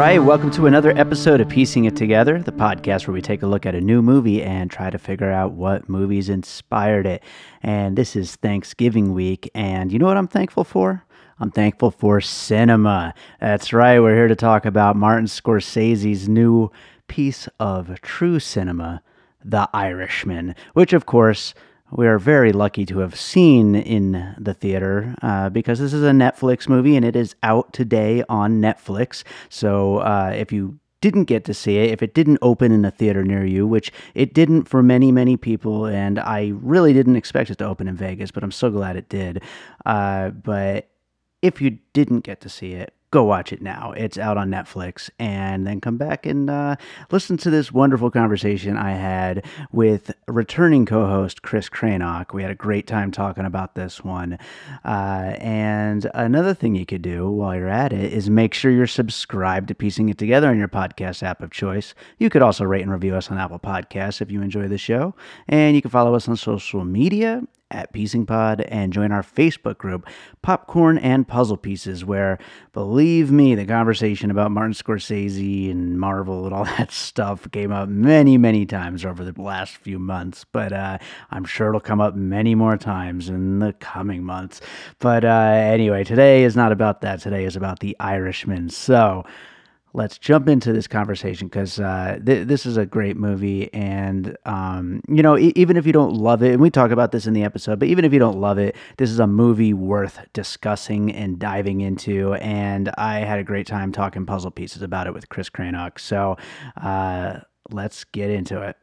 right, welcome to another episode of Piecing It Together, the podcast where we take a look at a new movie and try to figure out what movies inspired it. And this is Thanksgiving week, and you know what I'm thankful for? I'm thankful for cinema. That's right, we're here to talk about Martin Scorsese's new piece of true cinema, The Irishman, which of course we are very lucky to have seen in the theater because this is a Netflix movie and it is out today on Netflix. So if you didn't get to see it, if it didn't open in a theater near you, which it didn't for many, many people, and I really didn't expect it to open in Vegas, but I'm so glad it did. But if you didn't get to see it, go watch it now. It's out on Netflix, and then come back and listen to this wonderful conversation I had with returning co-host Chris Cranock. We had a great time talking about this one. And another thing you could do while you're at it is make sure you're subscribed to Piecing It Together on your podcast app of choice. You could also rate and review us on Apple Podcasts if you enjoy the show. And you can follow us on social media at Piecing Pod and join our Facebook group, Popcorn and Puzzle Pieces, where, believe me, the conversation about Martin Scorsese and Marvel and all that stuff came up many, many times over the last few months, but I'm sure it'll come up many more times in the coming months. But anyway, today is not about that. Today is about The Irishman. So let's jump into this conversation because this is a great movie. And, even if you don't love it, and we talk about this in the episode, but even if you don't love it, this is a movie worth discussing and diving into. And I had a great time talking puzzle pieces about it with Chris Cranock. So let's get into it.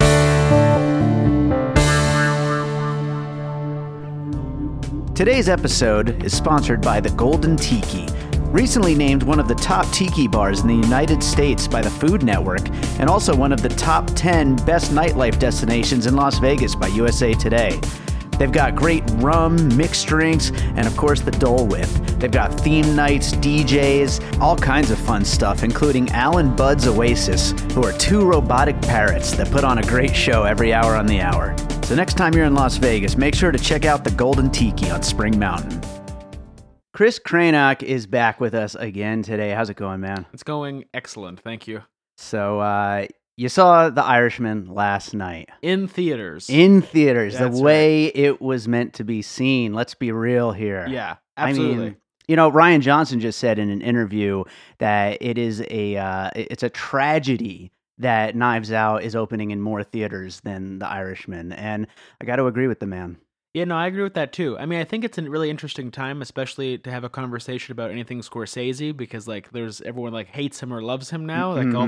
Today's episode is sponsored by the Golden Tiki. Recently named one of the top tiki bars in the United States by the Food Network, and also one of the top 10 best nightlife destinations in Las Vegas by USA Today. They've got great rum, mixed drinks, and of course the Dole Whip. They've got theme nights, DJs, all kinds of fun stuff, including Al and Bud's Oasis, who are two robotic parrots that put on a great show every hour on the hour. So next time you're in Las Vegas, make sure to check out the Golden Tiki on Spring Mountain. Chris Cranock is back with us again today. How's it going, man? It's going excellent, thank you. So, you saw The Irishman last night. In theaters. The way it was meant to be seen. Let's be real here. Yeah, absolutely. I mean, Rian Johnson just said in an interview that it's a tragedy that Knives Out is opening in more theaters than The Irishman. And I got to agree with the man. Yeah, no, I agree with that too. I mean, I think it's a really interesting time, especially to have a conversation about anything Scorsese, because there's everyone hates him or loves him now. Like all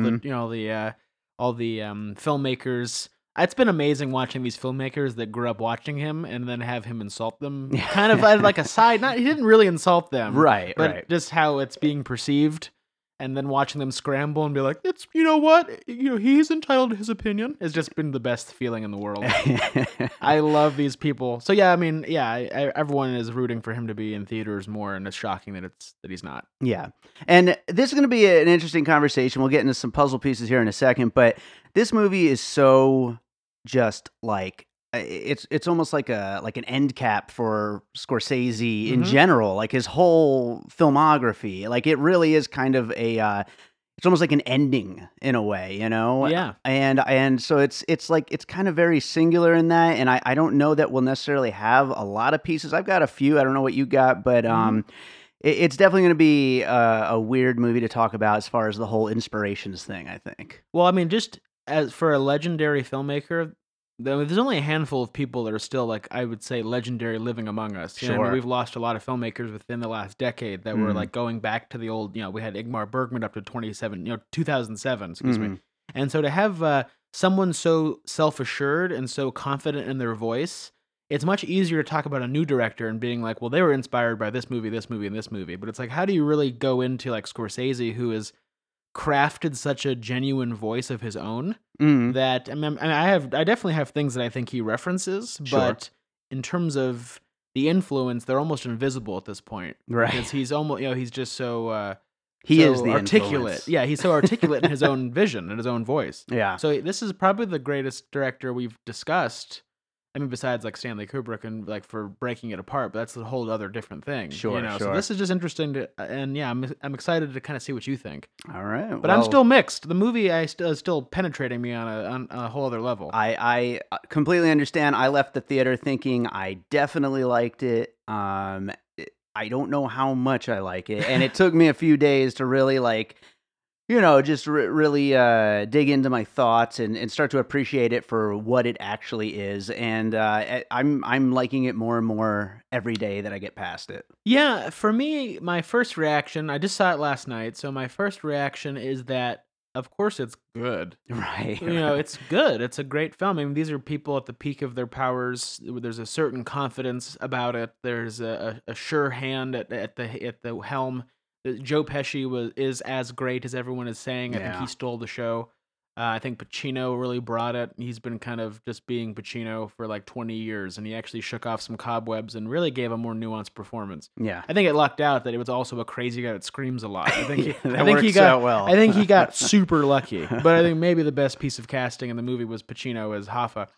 the filmmakers. It's been amazing watching these filmmakers that grew up watching him and then have him insult them. Kind of like a side. He didn't really insult them, right? Just how it's being perceived. And then watching them scramble and be like, it's, you know what? He's entitled to his opinion. It's just been the best feeling in the world. I love these people. So yeah, I mean, everyone is rooting for him to be in theaters more, and it's shocking that he's not. Yeah. And this is going to be an interesting conversation. We'll get into some puzzle pieces here in a second, but this movie is so just it's almost like an end cap for Scorsese in general, like his whole filmography. Like it really is kind of it's almost like an ending in a way, Yeah. And so it's kind of very singular in that. And I don't know that we'll necessarily have a lot of pieces. I've got a few. I don't know what you got, but it's definitely going to be a weird movie to talk about as far as the whole inspirations thing, I think. Well, I mean, just as for a legendary filmmaker, there's only a handful of people that are still, I would say, legendary living among us. Sure. I mean, we've lost a lot of filmmakers within the last decade that were going back to the old, we had Ingmar Bergman up to 2007, excuse me. And so to have someone so self-assured and so confident in their voice, it's much easier to talk about a new director and being like, well, they were inspired by this movie, and this movie. But it's like, how do you really go into Scorsese, who is crafted such a genuine voice of his own that I definitely have things that I think he references, but in terms of the influence, they're almost invisible at this point, right? Because he's almost he's just so he is the articulate. Influence. Yeah, he's so articulate in his own vision and his own voice. Yeah. So this is probably the greatest director we've discussed. I mean, besides like Stanley Kubrick and like for breaking it apart, but that's a whole other different thing. Sure, So sure. this is just interesting to, and yeah, I'm excited to kind of see what you think. All right. But I'm still mixed. The movie is still penetrating me on a whole other level. I completely understand. I left the theater thinking I definitely liked it. I don't know how much I like it, and it took me a few days to really just really dig into my thoughts and start to appreciate it for what it actually is. And I'm liking it more and more every day that I get past it. Yeah, for me, my first reaction, I just saw it last night, so my first reaction is that, of course, it's good. Right. It's good. It's a great film. I mean, these are people at the peak of their powers. There's a certain confidence about it. There's a sure hand at the helm. Joe Pesci is as great as everyone is saying. I think he stole the show. I think Pacino really brought it. He's been kind of just being Pacino for like 20 years, and he actually shook off some cobwebs and really gave a more nuanced performance. Yeah, I think it lucked out that he was also a crazy guy that screams a lot. I think well. I think he got super lucky. But I think maybe the best piece of casting in the movie was Pacino as Hoffa.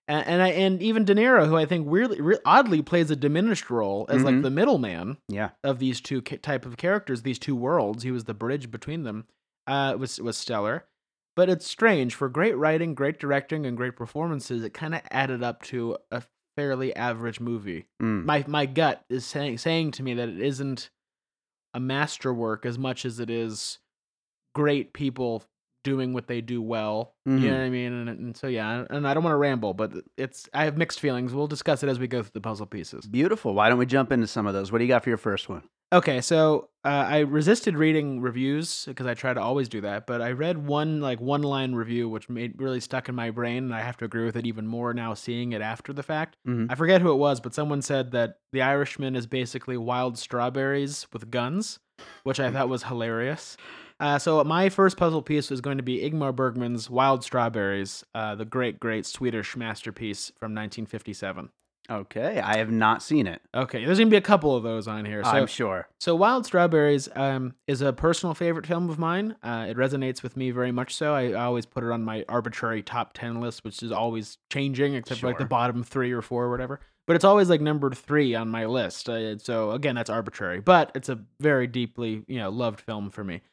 And even De Niro, who I think really oddly plays a diminished role as like the middleman of these two type of characters, these two worlds. He was the bridge between them. Was stellar, but it's strange for great writing, great directing, and great performances. It kind of added up to a fairly average movie. My gut is saying to me that it isn't a masterwork as much as it is great people doing what they do well. You know what I mean? And so, yeah, and I don't want to ramble, but I have mixed feelings. We'll discuss it as we go through the puzzle pieces. Beautiful. Why don't we jump into some of those? What do you got for your first one? Okay, so I resisted reading reviews because I try to always do that, but I read one-line review which really stuck in my brain, and I have to agree with it even more now seeing it after the fact. I forget who it was, but someone said that The Irishman is basically wild strawberries with guns, which I thought was hilarious. So my first puzzle piece was going to be Ingmar Bergman's Wild Strawberries, the great, great Swedish masterpiece from 1957. Okay, I have not seen it. Okay, there's going to be a couple of those on here. So, I'm sure. So Wild Strawberries is a personal favorite film of mine. It resonates with me very much so. I always put it on my arbitrary top 10 list, which is always changing, except for like the bottom 3 or 4 or whatever. But it's always like number 3 on my list. So again, that's arbitrary. But it's a very deeply loved film for me.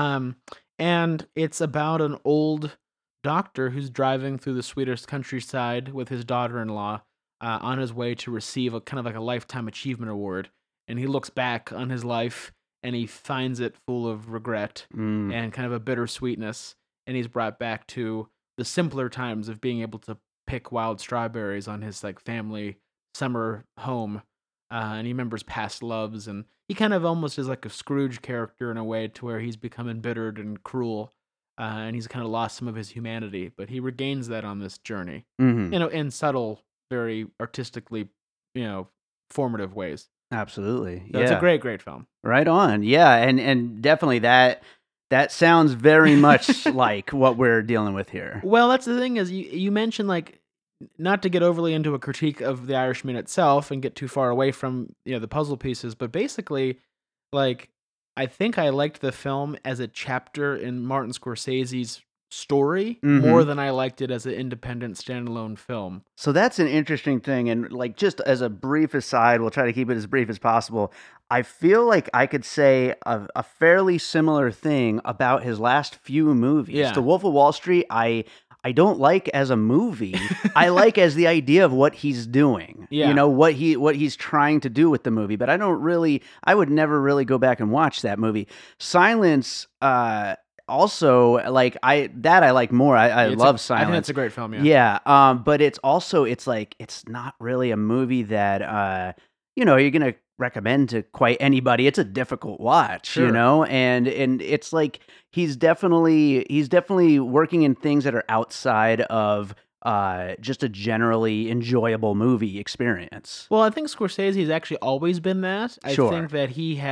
And it's about an old doctor who's driving through the Swedish countryside with his daughter-in-law on his way to receive a kind of like a lifetime achievement award. And he looks back on his life and he finds it full of regret and kind of a bittersweetness. And he's brought back to the simpler times of being able to pick wild strawberries on his like family summer home. And he remembers past loves, and he kind of almost is like a Scrooge character in a way to where he's become embittered and cruel, and he's kind of lost some of his humanity, but he regains that on this journey, in subtle, very artistically, formative ways. Absolutely. So it's a great, great film. Right on. Yeah, and definitely that sounds very much like what we're dealing with here. Well, that's the thing is you mentioned like, not to get overly into a critique of The Irishman itself and get too far away from the puzzle pieces, but basically, like, I think I liked the film as a chapter in Martin Scorsese's story more than I liked it as an independent standalone film. So that's an interesting thing, and like just as a brief aside, we'll try to keep it as brief as possible. I feel like I could say a fairly similar thing about his last few movies. Yeah. The Wolf of Wall Street, I don't like as a movie. I like as the idea of what he's doing. Yeah. What he's trying to do with the movie. But I would never really go back and watch that movie. Silence, also like I like more. I love Silence. I think it's a great film. Yeah. But it's not really a movie that you're gonna recommend to quite anybody. It's a difficult watch, Sure. and it's like he's definitely working in things that are outside of just a generally enjoyable movie experience. Well, I think Scorsese has actually always been that. Sure. I think that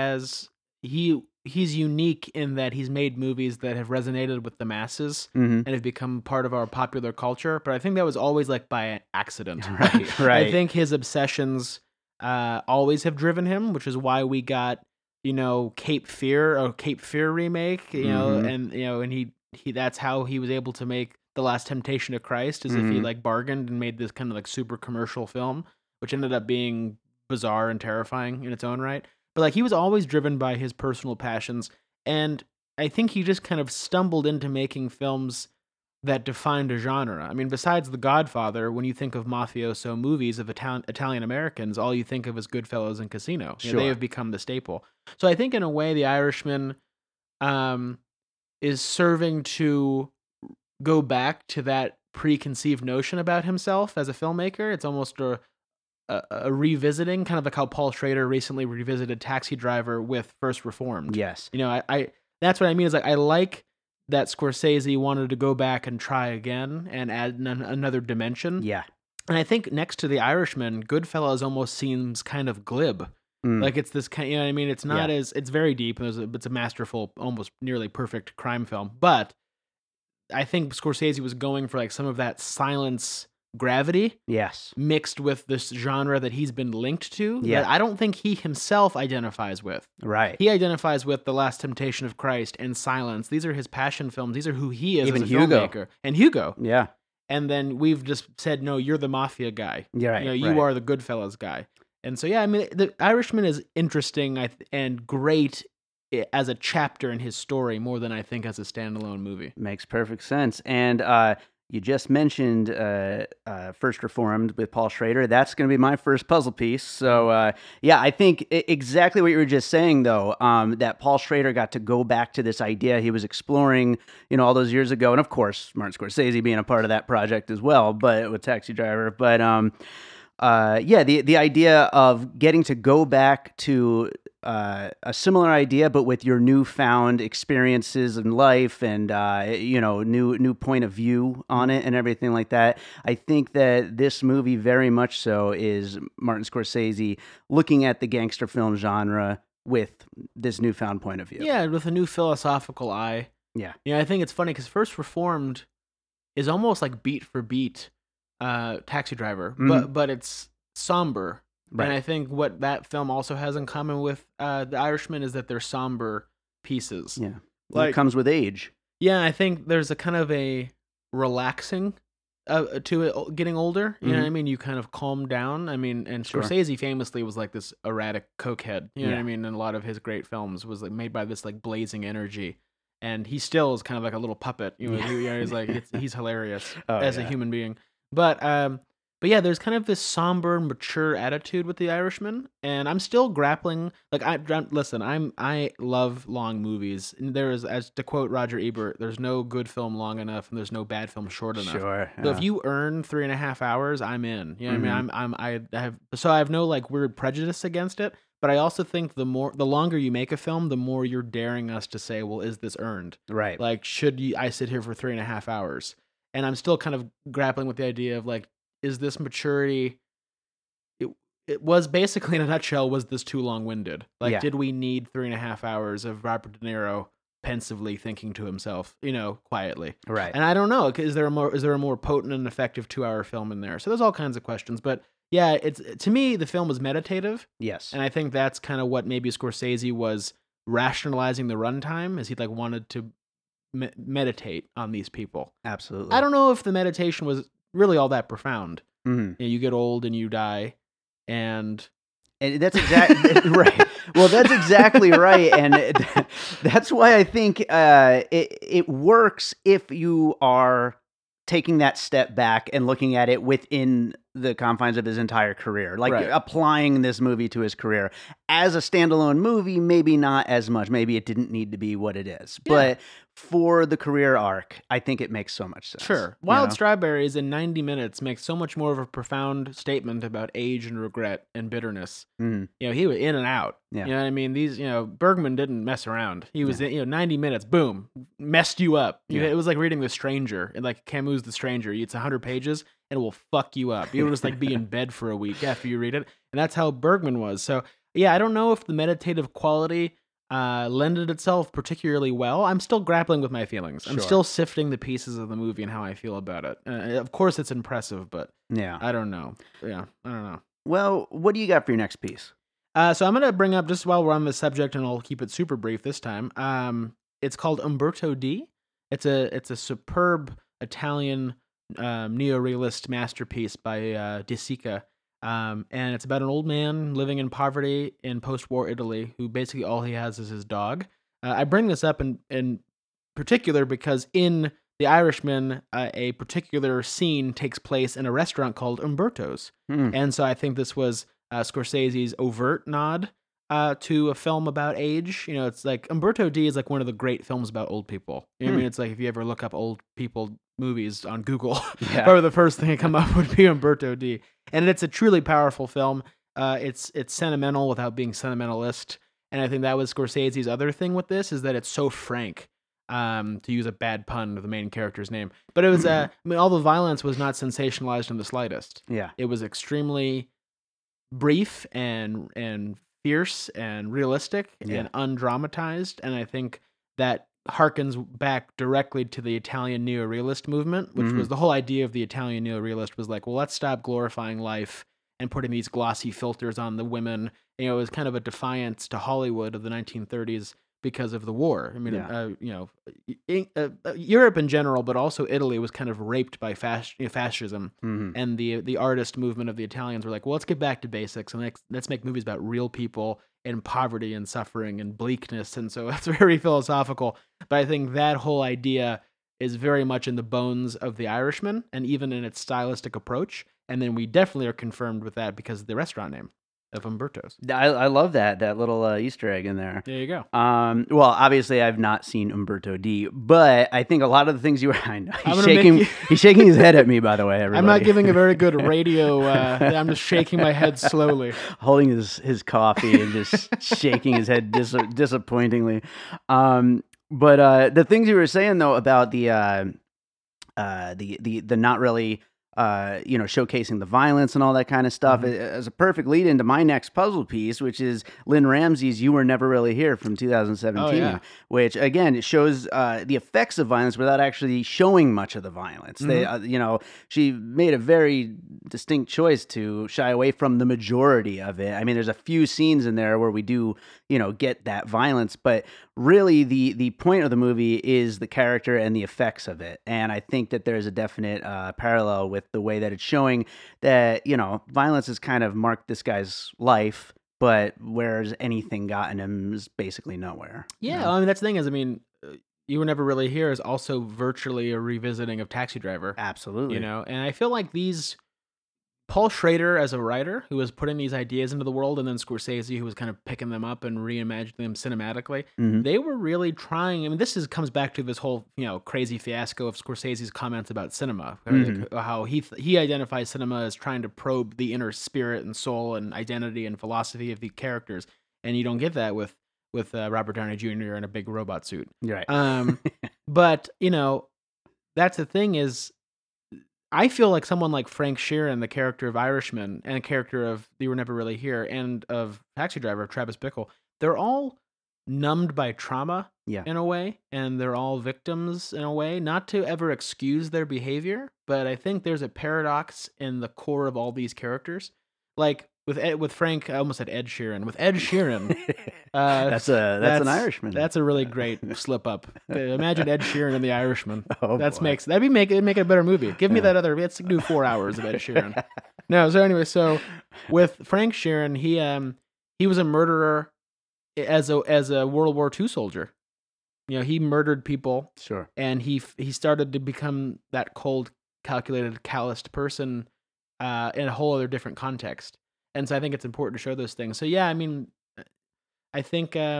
he's unique in that he's made movies that have resonated with the masses and have become part of our popular culture. But I think that was always like by accident. Right. I think his obsessions always have driven him, which is why we got Cape Fear remake, and he that's how he was able to make The Last Temptation of Christ, as if he like bargained and made this kind of like super commercial film, which ended up being bizarre and terrifying in its own right. But like he was always driven by his personal passions, and I think he just kind of stumbled into making films that defined a genre. I mean, besides The Godfather, when you think of mafioso movies of Italian Americans, all you think of is Goodfellas and Casino. Sure. You know, they have become the staple. So I think in a way, The Irishman is serving to go back to that preconceived notion about himself as a filmmaker. It's almost a revisiting, kind of like how Paul Schrader recently revisited Taxi Driver with First Reformed. Yes. You know, I that's what I mean is like I like that Scorsese wanted to go back and try again and add another dimension. Yeah. And I think next to The Irishman, Goodfellas almost seems kind of glib. Like it's this kind, you know what I mean? It's not as, it's very deep. And it's a masterful, almost nearly perfect crime film. But I think Scorsese was going for like some of that silence gravity. Yes. Mixed with this genre that he's been linked to. Yeah. That I don't think he himself identifies with. Right. He identifies with The Last Temptation of Christ and Silence. These are his passion films. These are who he is Even as a Hugo. filmmaker. And Hugo. Yeah. And then we've just said, no, you're the mafia guy. Yeah, right. You know, you are the Goodfellas guy. And so, yeah, I mean, The Irishman is interesting and great as a chapter in his story more than I think as a standalone movie. Makes perfect sense. And you just mentioned First Reformed with Paul Schrader. That's going to be my first puzzle piece. So, yeah, I think exactly what you were just saying, though, that Paul Schrader got to go back to this idea he was exploring, you know, all those years ago. And, of course, Martin Scorsese being a part of that project as well, but with Taxi Driver. But, yeah, the idea of getting to go back to a similar idea, but with your newfound experiences in life and you know, new point of view on it and everything like that. I think that this movie very much so is Martin Scorsese looking at the gangster film genre with this newfound point of view. Yeah, with a new philosophical eye. Yeah. Yeah, I think it's funny because First Reformed is almost like beat for beat Taxi Driver, but it's somber. Right. And I think what that film also has in common with The Irishman is that they're somber pieces. Yeah. Like, it comes with age. Yeah, I think there's a kind of a relaxing to it getting older. You know what I mean? You kind of calm down. I mean, and Scorsese famously was like this erratic cokehead. You know what I mean? And a lot of his great films was like made by this like blazing energy. And he still is kind of like a little puppet. You know, he's like he's hilarious as a human being. But yeah, there's kind of this somber, mature attitude with The Irishman, and I'm still grappling. Like, I love long movies. And there is, as to quote Roger Ebert, there's no good film long enough, and there's no bad film short enough. Sure. So if you earn 3.5 hours, I'm in. You know what I mean? I have no like weird prejudice against it. But I also think the longer you make a film, the more you're daring us to say, well, is this earned? Right. Like, I sit here for 3.5 hours? And I'm still kind of grappling with the idea of like, is this maturity? It was basically, in a nutshell, was this too long-winded? Like, did we need 3.5 hours of Robert De Niro pensively thinking to himself, you know, quietly? Right. And I don't know. Is there a more potent and effective 2-hour film in there? So there's all kinds of questions. But yeah, to me, the film was meditative. Yes. And I think that's kind of what maybe Scorsese was rationalizing the runtime, is he like wanted to meditate on these people. Absolutely. I don't know if the meditation was really all that profound. Mm-hmm. You know, you get old and you die, and that's exactly right. Well, that's exactly right, and that's why I think it works if you are taking that step back and looking at it within the confines of his entire career, like applying this movie to his career. As a standalone movie, maybe not as much. Maybe it didn't need to be what it is, but for the career arc, I think it makes so much sense. Sure. Wild Strawberries in 90 minutes makes so much more of a profound statement about age and regret and bitterness. You know, he was in and out. Yeah. You know what I mean? Bergman didn't mess around. He was, 90 minutes, boom, messed you up. It was like reading The Stranger, like Camus' The Stranger. It's 100 pages, and it will fuck you up. You'll just like be in bed for a week after you read it. And that's how Bergman was. So, yeah, I don't know if the meditative quality lended itself particularly well. I'm still grappling with my feelings. I'm still sifting the pieces of the movie and how I feel about it. Of course, it's impressive, but I don't know. Yeah, I don't know. Well, what do you got for your next piece? So I'm going to bring up, just while we're on the subject, and I'll keep it super brief this time. It's called Umberto D. It's a superb Italian neorealist masterpiece by De Sica. And it's about an old man living in poverty in post-war Italy who basically all he has is his dog. I bring this up in particular because in The Irishman, a particular scene takes place in a restaurant called Umberto's. And so I think this was Scorsese's overt nod to a film about age. You know, it's like Umberto D is like one of the great films about old people. You know what I mean? It's like if you ever look up old people movies on Google, probably the first thing that come up would be Umberto D. And it's a truly powerful film. It's sentimental without being sentimentalist. And I think that was Scorsese's other thing with this, is that it's so frank. To use a bad pun of the main character's name, but it was I mean, all the violence was not sensationalized in the slightest. Yeah, it was extremely brief and fierce and realistic and undramatized, and I think that harkens back directly to the Italian neorealist movement, which was the whole idea of the Italian neorealist was like, well, let's stop glorifying life and putting these glossy filters on the women. You know, it was kind of a defiance to Hollywood of the 1930s. Because of the war. I mean, Europe in general, but also Italy was kind of raped by fascism. And the artist movement of the Italians were like, well, let's get back to basics and let's make movies about real people and poverty and suffering and bleakness. And so it's very philosophical. But I think that whole idea is very much in the bones of The Irishman and even in its stylistic approach. And then we definitely are confirmed with that because of the restaurant name of Umberto's. I love that little Easter egg in there. There you go. Well, obviously I've not seen Umberto D, but I think a lot of the things you were, I know, he's shaking his head at me, by the way, everybody. I'm not giving a very good radio, I'm just shaking my head slowly. Holding his coffee and just shaking his head disappointingly. But the things you were saying though about the not really showcasing the violence and all that kind of stuff as a perfect lead into my next puzzle piece, which is Lynn Ramsey's "You Were Never Really Here" from 2017, which again it shows the effects of violence without actually showing much of the violence. They, she made a very distinct choice to shy away from the majority of it. I mean, there's a few scenes in there where we do, get that violence, but really the point of the movie is the character and the effects of it. And I think that there's a definite parallel with the way that it's showing that, violence has kind of marked this guy's life, but where's anything gotten him is basically nowhere. Yeah, I mean, that's the thing is, You Were Never Really Here is also virtually a revisiting of Taxi Driver. Absolutely. And I feel like Paul Schrader as a writer who was putting these ideas into the world, and then Scorsese who was kind of picking them up and reimagining them cinematically, they were really trying. I mean, comes back to this whole, crazy fiasco of Scorsese's comments about cinema, how he identifies cinema as trying to probe the inner spirit and soul and identity and philosophy of the characters. And you don't get that with Robert Downey Jr. in a big robot suit. You're right. But, that's the thing is, I feel like someone like Frank Sheeran, the character of Irishman, and the character of You Were Never Really Here, and of Taxi Driver, Travis Bickle, they're all numbed by trauma in a way, and they're all victims in a way, not to ever excuse their behavior, but I think there's a paradox in the core of all these characters. Like, with Frank, I almost said Ed Sheeran. With Ed Sheeran, that's an Irishman. That's a really great slip up. Imagine Ed Sheeran in The Irishman. Oh, that'd make it a better movie. Give me that other. Let's do 4 hours of Ed Sheeran. No, so anyway, with Frank Sheeran, he was a murderer as a World War II soldier. He murdered people. Sure. And he started to become that cold, calculated, calloused person in a whole other different context. And so I think it's important to show those things. So yeah, I mean, I think I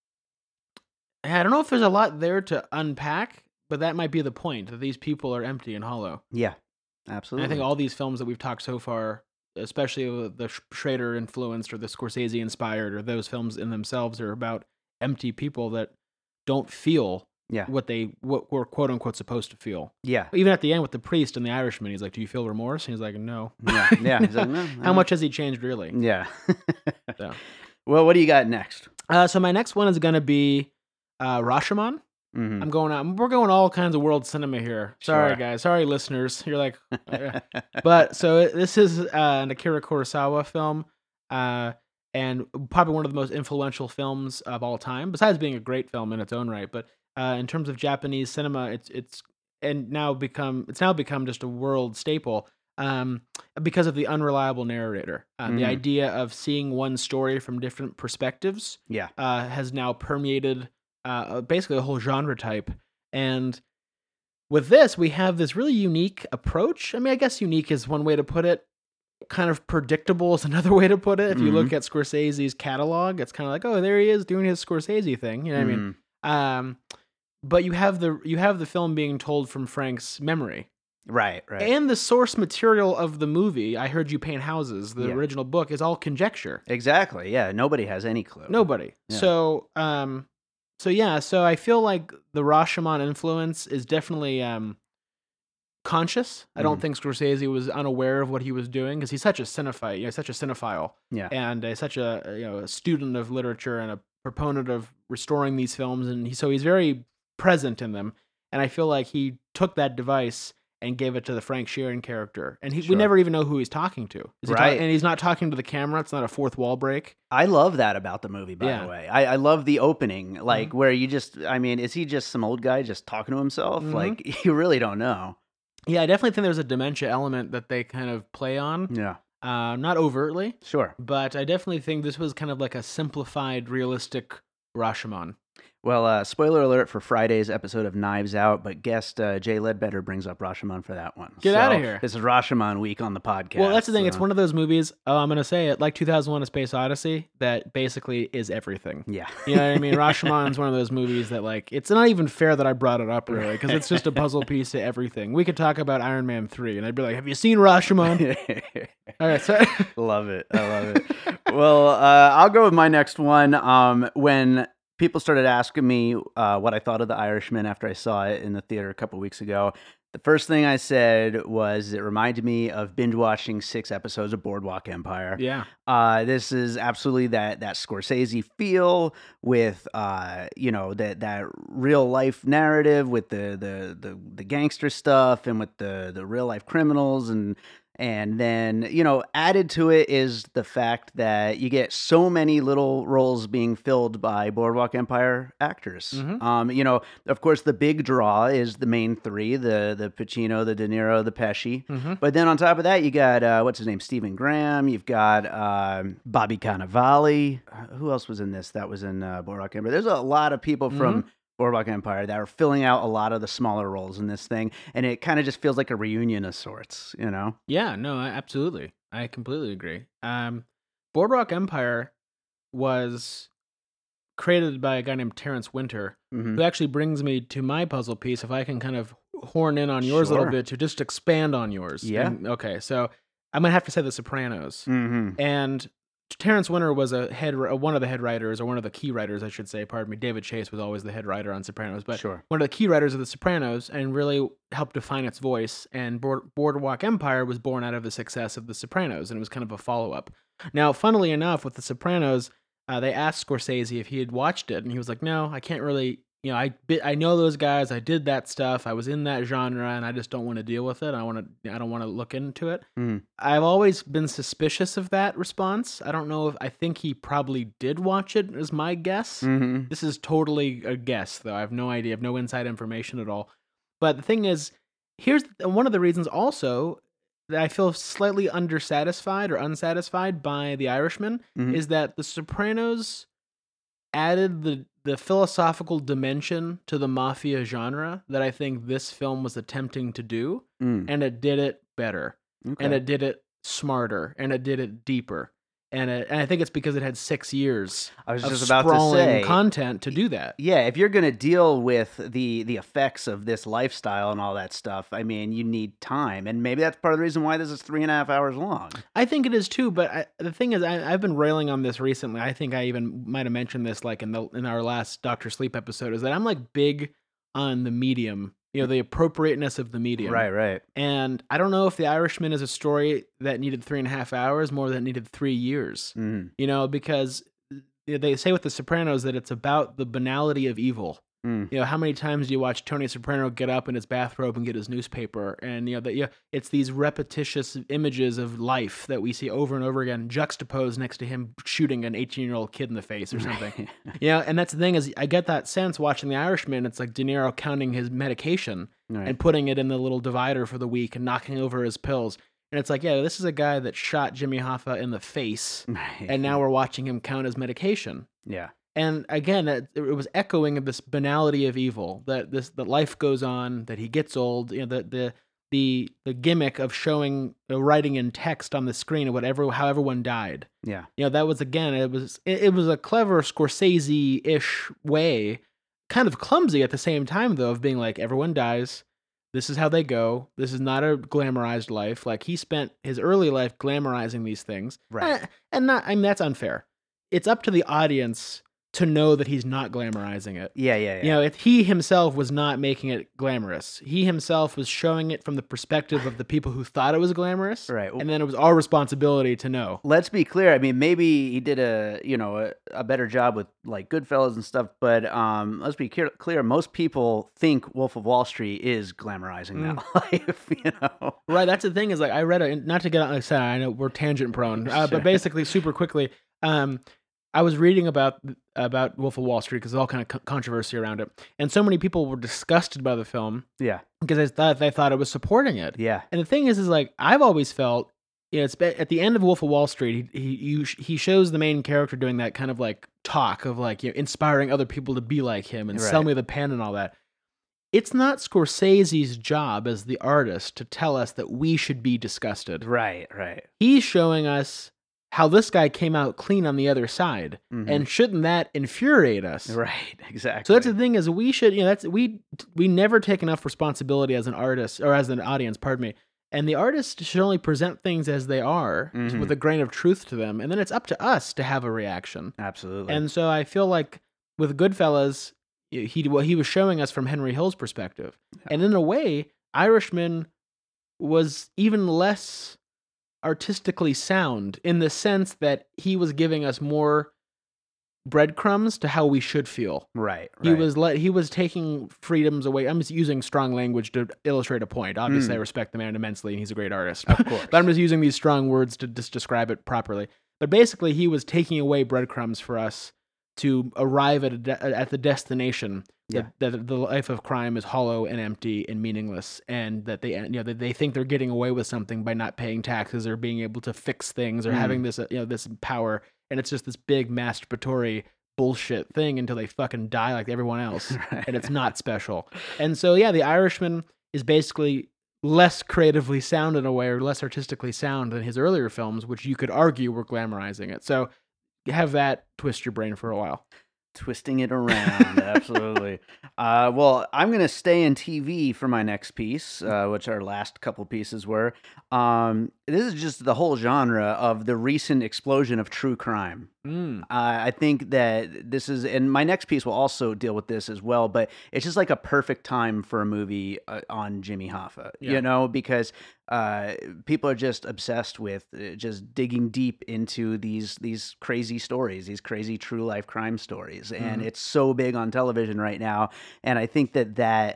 don't know if there's a lot there to unpack, but that might be the point, that these people are empty and hollow. Yeah, absolutely. And I think all these films that we've talked so far, especially the Schrader influenced or the Scorsese inspired, or those films in themselves, are about empty people that don't feel what we're quote unquote supposed to feel. Yeah. Even at the end with the priest and the Irishman, he's like, "Do you feel remorse?" And he's like, "No." Yeah. He's like, "No." How much has he changed, really? Yeah. So. Well, what do you got next? So my next one is going to be Rashomon. I'm going out. We're going all kinds of world cinema here. Sorry, guys. Sorry, listeners. You're like, but so this is an Akira Kurosawa film, and probably one of the most influential films of all time, besides being a great film in its own right. But in terms of Japanese cinema, it's and it's now become just a world staple. Because of the unreliable narrator, the idea of seeing one story from different perspectives, has now permeated basically a whole genre type. And with this, we have this really unique approach. I mean, I guess unique is one way to put it. Kind of predictable is another way to put it. If you look at Scorsese's catalog, it's kind of like, oh, there he is doing his Scorsese thing. You know what I mean? But you have the film being told from Frank's memory. Right. And the source material of the movie, I Heard You Paint Houses, the original book, is all conjecture. Exactly. Yeah. Nobody has any clue. Nobody. Yeah. So I feel like the Rashomon influence is definitely conscious. I don't think Scorsese was unaware of what he was doing, because he's such a cinephile. Yeah. And such a student of literature and a proponent of restoring these films, and he's very present in them. And I feel like he took that device and gave it to the Frank Sheeran character. And we never even know who he's talking to. And he's not talking to the camera. It's not a fourth wall break. I love that about the movie, by the way. I love the opening, like where is he just some old guy just talking to himself? Like, you really don't know. Yeah, I definitely think there's a dementia element that they kind of play on. Yeah. Not overtly. Sure. But I definitely think this was kind of like a simplified, realistic Rashomon. Well, spoiler alert for Friday's episode of Knives Out, but guest Jay Ledbetter brings up Rashomon for that one. Get out of here. This is Rashomon week on the podcast. Well, that's the thing. It's one of those movies, I'm going to say it, like 2001: A Space Odyssey, that basically is everything. Yeah. You know what I mean? Rashomon's one of those movies that, like, it's not even fair that I brought it up, really, because it's just a puzzle piece to everything. We could talk about Iron Man 3, and I'd be like, have you seen Rashomon? All right, so... Love it. I love it. Well, I'll go with my next one. When people started asking me what I thought of The Irishman after I saw it in the theater a couple weeks ago, the first thing I said was it reminded me of binge watching 6 episodes of Boardwalk Empire. Yeah. This is absolutely that Scorsese feel with that real life narrative with the gangster stuff and with the real life criminals, and then, added to it is the fact that you get so many little roles being filled by Boardwalk Empire actors. Of course, the big draw is the main 3, the Pacino, the De Niro, the Pesci. But then on top of that, you got, what's his name, Stephen Graham. You've got Bobby Cannavale. Who else was in this? That was in Boardwalk Empire. There's a lot of people from Boardwalk Empire that are filling out a lot of the smaller roles in this thing, and it kind of just feels like a reunion of sorts, Yeah, no, absolutely. I completely agree. Boardwalk Empire was created by a guy named Terrence Winter, who actually brings me to my puzzle piece, if I can kind of horn in on yours a little bit to just expand on yours. Yeah. Okay, so I'm going to have to say The Sopranos. And Terrence Winter was one of the head writers, or one of the key writers, I should say. Pardon me. David Chase was always the head writer on Sopranos, but one of the key writers of The Sopranos, and really helped define its voice. And Boardwalk Empire was born out of the success of The Sopranos, and it was kind of a follow-up. Now, funnily enough, with The Sopranos, they asked Scorsese if he had watched it, and he was like, "No, I can't really. I know those guys. I did that stuff. I was in that genre, and I just don't want to deal with it. I don't want to look into it." I've always been suspicious of that response. I don't know I think he probably did watch it, is my guess. This is totally a guess, though. I have no idea. I have no inside information at all. But the thing is, here's one of the reasons also that I feel slightly undersatisfied or unsatisfied by The Irishman is that The Sopranos added the philosophical dimension to the mafia genre that I think this film was attempting to do, and it did it better, and it did it smarter, and it did it deeper. And I think it's because it had 6 years of sprawling content to do that. Yeah, if you're going to deal with the effects of this lifestyle and all that stuff, I mean, you need time. And maybe that's part of the reason why this is 3.5 hours long. I think it is too, but the thing is, I've been railing on this recently. I think I even might have mentioned this like in our last Dr. Sleep episode, is that I'm like big on the medium. The appropriateness of the medium. Right. And I don't know if The Irishman is a story that needed 3.5 hours more than needed 3 years. Because they say with The Sopranos that it's about the banality of evil. Mm. You know, how many times do you watch Tony Soprano get up in his bathrobe and get his newspaper? And it's these repetitious images of life that we see over and over again, juxtaposed next to him shooting an 18-year-old kid in the face or something. And that's the thing is, I get that sense watching The Irishman. It's like De Niro counting his medication and putting it in the little divider for the week and knocking over his pills. And it's like, this is a guy that shot Jimmy Hoffa in the face, and now we're watching him count his medication. Yeah. And again, it was echoing of this banality of evil, that life goes on, that he gets old. You know, the gimmick of showing writing in text on the screen of how everyone died. Yeah. You know, that was again, it was a clever Scorsese-ish way, kind of clumsy at the same time though, of being like, everyone dies. This is how they go. This is not a glamorized life. Like, he spent his early life glamorizing these things. Right. And that's unfair. It's up to the audience to know that he's not glamorizing it. Yeah. You know, he himself was not making it glamorous. He himself was showing it from the perspective of the people who thought it was glamorous. Right. And then it was our responsibility to know. Let's be clear. I mean, maybe he did a better job with like Goodfellas and stuff, but let's be clear. Most people think Wolf of Wall Street is glamorizing that life, you know? Right. That's the thing is, like, I read not to get on, like, I know we're tangent prone, but basically super quickly, I was reading about Wolf of Wall Street because there's all kind of controversy around it, and so many people were disgusted by the film. Yeah, because they thought it was supporting it. Yeah, and the thing is like, I've always felt, it's at the end of Wolf of Wall Street, he shows the main character doing that kind of like talk of like, inspiring other people to be like him and sell me the pen and all that. It's not Scorsese's job as the artist to tell us that we should be disgusted. Right. He's showing us how this guy came out clean on the other side. Mm-hmm. And shouldn't that infuriate us? Right, exactly. So that's the thing is, we should, we never take enough responsibility as an artist, or as an audience, pardon me. And the artist should only present things as they are, with a grain of truth to them. And then it's up to us to have a reaction. Absolutely. And so I feel like with Goodfellas, he was showing us from Henry Hill's perspective. Yeah. And in a way, Irishman was even less artistically sound, in the sense that he was giving us more breadcrumbs to how we should feel. Right. He was taking freedoms away. I'm just using strong language to illustrate a point. Obviously, I respect the man immensely, and he's a great artist. Of course. But I'm just using these strong words to just describe it properly. But basically, he was taking away breadcrumbs for us to arrive at the destination. Yeah. That the life of crime is hollow and empty and meaningless, and that they think they're getting away with something by not paying taxes or being able to fix things or having this this power, and it's just this big masturbatory bullshit thing until they fucking die like everyone else, and it's not special. And so The Irishman is basically less creatively sound in a way, or less artistically sound than his earlier films, which you could argue were glamorizing it. So have that twist your brain for a while. Twisting it around, absolutely. Well, I'm going to stay in TV for my next piece, which our last couple pieces were. This is just the whole genre of the recent explosion of true crime. I think that this is, and my next piece will also deal with this as well, but it's just like a perfect time for a movie on Jimmy Hoffa, because people are just obsessed with just digging deep into these crazy stories, these crazy true life crime stories. And it's so big on television right now. And I think that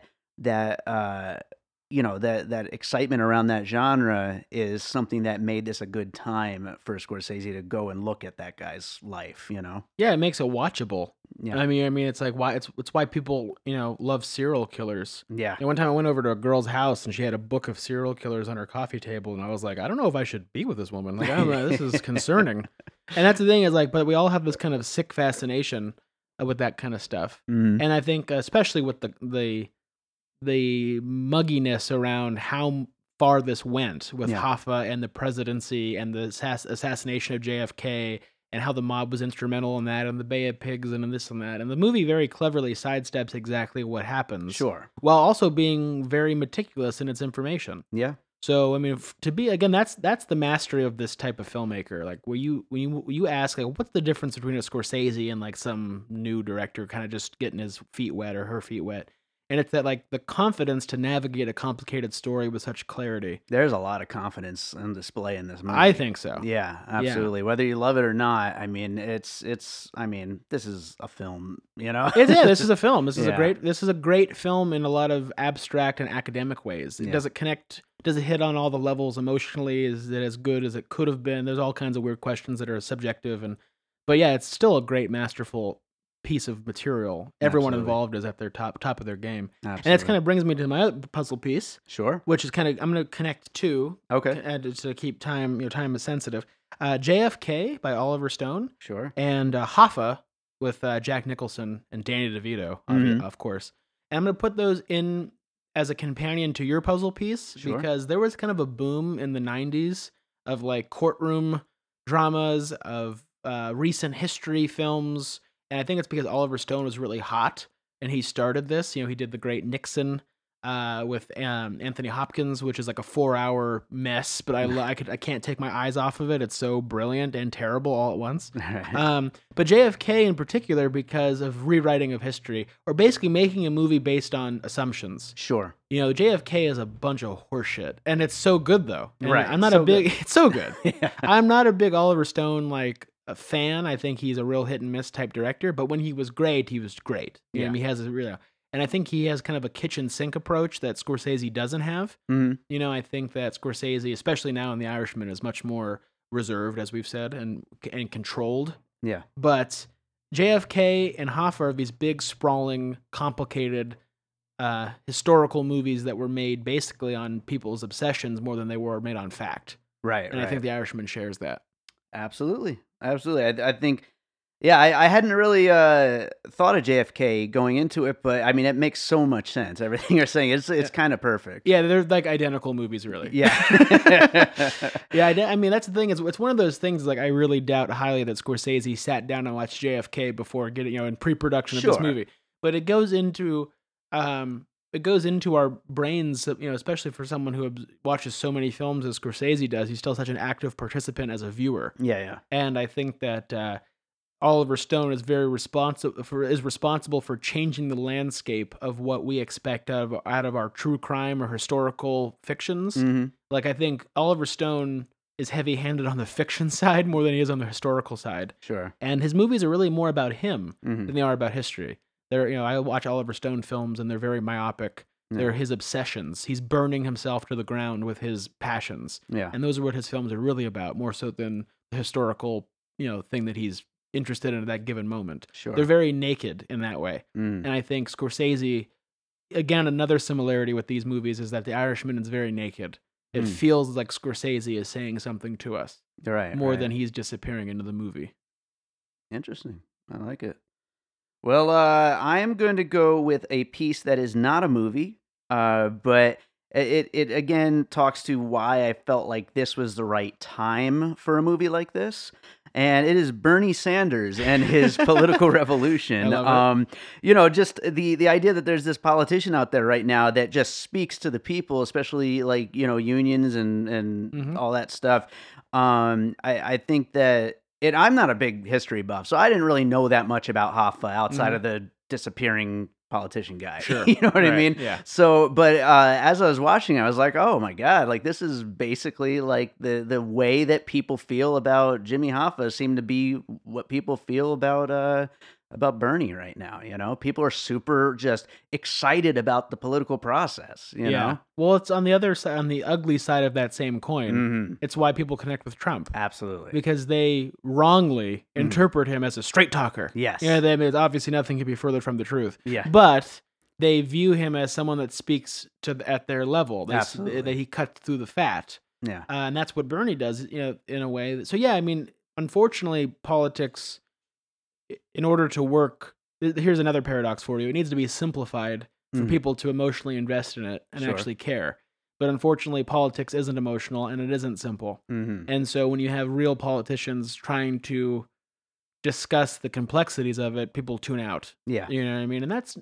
excitement around that genre is something that made this a good time for Scorsese to go and look at that guy's life, Yeah, it makes it watchable. Yeah. I mean, it's like it's why people, love serial killers. Yeah. And one time I went over to a girl's house and she had a book of serial killers on her coffee table, and I was like, I don't know if I should be with this woman. Like, I don't know, this is concerning. And that's the thing is, like, but we all have this kind of sick fascination with that kind of stuff. And I think especially with the mugginess around how far this went with Hoffa and the presidency and the assassination of JFK, and how the mob was instrumental in that, and the Bay of Pigs and this and that. And the movie very cleverly sidesteps exactly what happens. Sure. While also being very meticulous in its information. Yeah. So, I mean, to be, again, that's the mastery of this type of filmmaker. Like, when you ask, like, what's the difference between a Scorsese and, like, some new director kind of just getting his feet wet or her feet wet? And it's that like the confidence to navigate a complicated story with such clarity. There's a lot of confidence on display in this movie. I think so. Yeah, absolutely. Whether you love it or not, I mean, this is a film, you know? This is a film. This is Yeah. a great film in a lot of abstract and academic ways. Yeah. Does it connect? Does it hit on all the levels emotionally? Is it as good as it could have been? There's all kinds of weird questions that are subjective, but yeah, it's still a great, masterful piece of material. Everyone Absolutely. involved is at their top of their game. Absolutely. And it kind of brings me to my other puzzle piece, Sure. which is kind of I'm going to connect two. Okay. And to keep time, time is sensitive. JFK by Oliver Stone Sure. and Hoffa with Jack Nicholson and Danny DeVito, of course. And I'm going to put those in as a companion to your puzzle piece because there was kind of a boom in the 90s of like courtroom dramas, of recent history films. And I think it's because Oliver Stone was really hot and he started this. You know, he did the great Nixon with Anthony Hopkins, which is like a 4-hour mess, but I can't take my eyes off of it. It's so brilliant and terrible all at once. But JFK in particular, because of rewriting of history, or basically making a movie based on assumptions. Sure. You know, JFK is a bunch of horseshit, and it's so good though. And Right. I'm not So a big. good. It's so good. Yeah. I'm not a big Oliver Stone a fan. I think he's a real hit and miss type director, but when he was great, he was great. You know, he has a real, and I think he has kind of a kitchen sink approach that Scorsese doesn't have. Mm-hmm. You know, I think that Scorsese, especially now in The Irishman, is much more reserved, as we've said, and controlled. Yeah. But JFK and Hoffa are these big, sprawling, complicated historical movies that were made basically on people's obsessions more than they were made on fact. Right. And I think The Irishman shares that. Absolutely. I think, yeah, I hadn't really thought of JFK going into it, but I mean, it makes so much sense. Everything you're saying, it's kind of perfect. Yeah, they're like identical movies, really. Yeah. Yeah, I mean, that's the thing. It's one of those things, like, I really doubt highly that Scorsese sat down and watched JFK before getting, in pre-production of this movie. But it goes into our brains, especially for someone who watches so many films as Scorsese does. He's still such an active participant as a viewer. Yeah. And I think that Oliver Stone is very responsible for changing the landscape of what we expect out of our true crime or historical fictions. Mm-hmm. Like, I think Oliver Stone is heavy-handed on the fiction side more than he is on the historical side. Sure. And his movies are really more about him Mm-hmm. than they are about history. I watch Oliver Stone films and they're very myopic. Yeah. They're his obsessions. He's burning himself to the ground with his passions. Yeah. And those are what his films are really about, more so than the historical, thing that he's interested in at that given moment. Sure. They're very naked in that way. Mm. And I think Scorsese, again, another similarity with these movies is that The Irishman is very naked. It feels like Scorsese is saying something to us. Right. More than he's disappearing into the movie. Interesting. I like it. Well, I am going to go with a piece that is not a movie, but it again talks to why I felt like this was the right time for a movie like this. And it is Bernie Sanders and his political revolution. I love it. Just the idea that there's this politician out there right now that just speaks to the people, especially like, unions and all that stuff. I think that I'm not a big history buff, so I didn't really know that much about Hoffa outside of the disappearing politician guy. Sure. You know what I mean? Yeah. So, but as I was watching, I was like, oh my God, like this is basically like the way that people feel about Jimmy Hoffa seem to be what people feel about Bernie right now. People are super just excited about the political process, you know? Well, it's on the other side, on the ugly side of that same coin. Mm-hmm. It's why people connect with Trump. Absolutely. Because they wrongly interpret him as a straight talker. Yes. Obviously nothing could be further from the truth. Yeah. But they view him as someone that speaks at their level. Absolutely. That he cuts through the fat. Yeah. And that's what Bernie does, in a way. So yeah, I mean, unfortunately, politics, in order to work, here's another paradox for you. It needs to be simplified for people to emotionally invest in it and actually care. But unfortunately, politics isn't emotional and it isn't simple. Mm-hmm. And so when you have real politicians trying to discuss the complexities of it, people tune out. Yeah. You know what I mean? And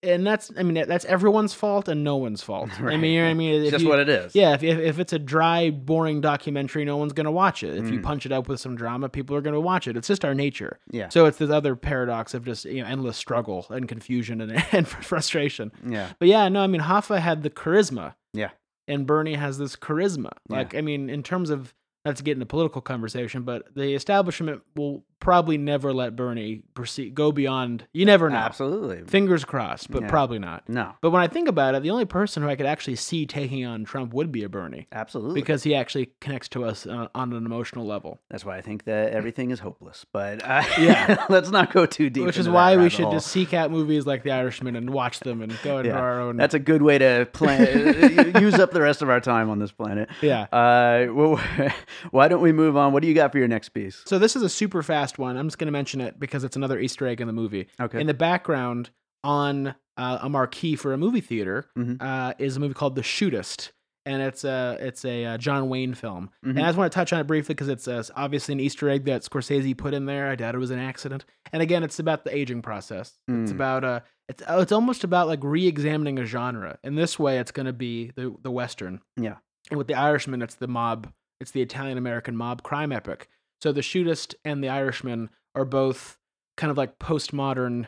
and that's everyone's fault and no one's fault. Right. It's just what it is. Yeah, if it's a dry, boring documentary, no one's gonna watch it. If you punch it up with some drama, people are gonna watch it. It's just our nature. Yeah. So it's this other paradox of just endless struggle and confusion and frustration. Yeah. But yeah, no, Hoffa had the charisma. Yeah. And Bernie has this charisma. Yeah. In terms of, not to get into political conversation, but the establishment will probably never let Bernie go beyond. You never know. Absolutely. Fingers crossed, but Yeah. probably not. No. But when I think about it, the only person who I could actually see taking on Trump would be a Bernie. Absolutely. Because he actually connects to us on an emotional level. That's why I think that everything is hopeless. But Yeah. let's not go too deep. Which is into why that we rabbit should hole. just seek out movies like The Irishman and watch them and go into our own. That's a good way to plan. Use up the rest of our time on this planet. Yeah. Well, why don't we move on? What do you got for your next piece? So this is a super fast one. I'm just going to mention it because it's another Easter egg in the movie. Okay. In the background on a marquee for a movie theater Mhm. is a movie called The Shootist. And it's a John Wayne film. Mhm. And I just want to touch on it briefly because it's obviously an Easter egg that Scorsese put in there. I doubt it was an accident. And again, it's about the aging process. It's about it's almost about like re-examining a genre. In this way, it's going to be the Western. Yeah. And with The Irishman, it's the mob. It's the Italian-American mob crime epic. So The Shootist and The Irishman are both kind of like postmodern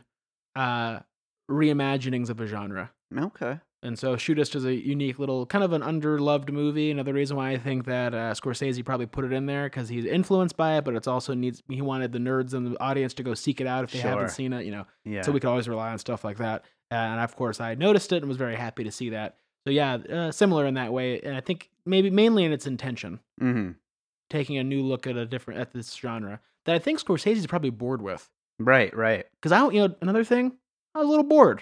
reimaginings of a genre. Okay. And so Shootist is a unique little, kind of an underloved movie. Another reason why I think that Scorsese probably put it in there, because he's influenced by it, but it's also he wanted the nerds in the audience to go seek it out if they haven't Sure. seen it, Yeah. So we could always rely on stuff like that. And of course, I noticed it and was very happy to see that. So yeah, similar in that way. And I think maybe mainly in its intention, Mm-hmm. taking a new look at this genre that I think Scorsese's probably bored with. Right. Right. Because another thing, I was a little bored.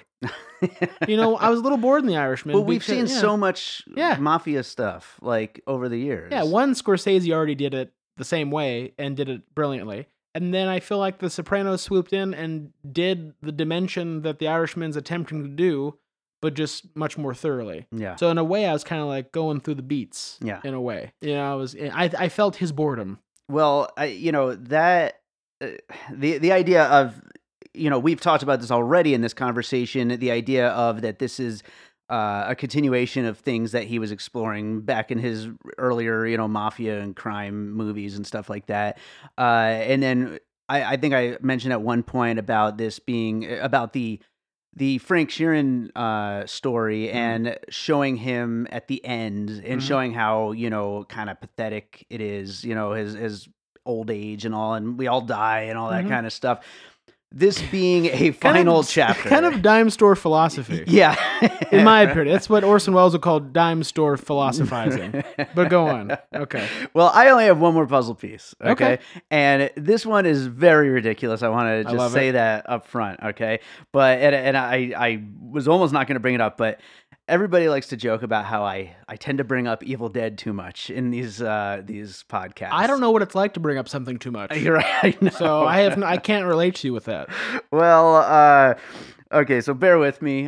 I was a little bored in The Irishman. Well, we've seen yeah. so much Yeah. mafia stuff like over the years. Yeah, one, Scorsese already did it the same way and did it brilliantly. And then I feel like The Sopranos swooped in and did the dimension that The Irishman's attempting to do, but just much more thoroughly. Yeah. So in a way, I was kind of like going through the beats. Yeah. In a way, I felt his boredom. Well, that the idea of we've talked about this already in this conversation. The idea of that this is a continuation of things that he was exploring back in his earlier, mafia and crime movies and stuff like that. And then I think I mentioned at one point about this being about the Frank Sheeran story and showing him at the end and showing how, kind of pathetic it is, his old age and all, and we all die and all that kind of stuff. This being a final chapter. Kind of dime store philosophy. Yeah. In my opinion. That's what Orson Welles would call dime store philosophizing. But go on. Okay. Well, I only have one more puzzle piece. Okay. And this one is very ridiculous. I want to just say that up front. Okay. But, and I was almost not going to bring it up, but everybody likes to joke about how I tend to bring up Evil Dead too much in these podcasts. I don't know what it's like to bring up something too much. You're right. I know. So I can't relate to you with that. Well, okay, so bear with me.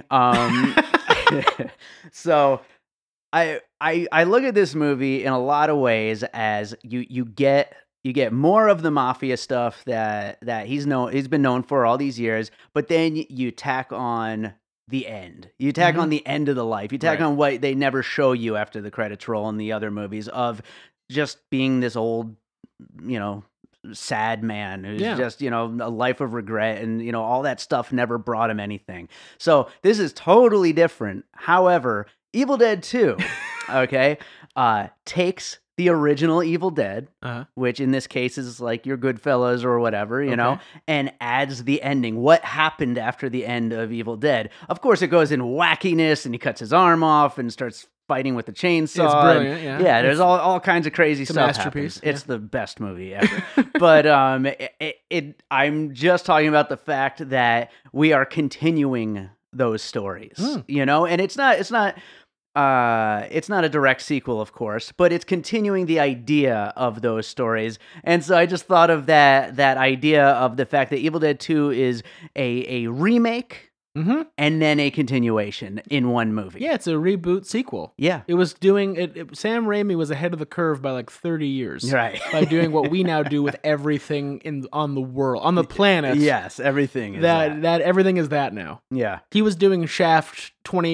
So I look at this movie in a lot of ways as you get more of the mafia stuff that he's been known for all these years, but then you tack on the end. You tack on the end of the life. You tack on what they never show you after the credits roll in the other movies of just being this old, sad man who's just, a life of regret and, all that stuff never brought him anything. So this is totally different. However, Evil Dead 2, okay, takes the original Evil Dead, which in this case is like your Goodfellas or whatever, you know, and adds the ending. What happened after the end of Evil Dead? Of course, it goes in wackiness, and he cuts his arm off and starts fighting with the chainsaw. It's brilliant, yeah. Yeah, there's all kinds of crazy stuff. Masterpiece. It's the best movie ever. But I'm just talking about the fact that we are continuing those stories, and it's not a direct sequel, of course, but it's continuing the idea of those stories. And so I just thought of that idea of the fact that Evil Dead 2 is a remake and then a continuation in one movie. Yeah, it's a reboot sequel. Yeah. It was doing it. Sam Raimi was ahead of the curve by like 30 years. Right. By doing what we now do with everything on the world, on the planet. Yes, everything is that everything is that now. Yeah. He was doing Shaft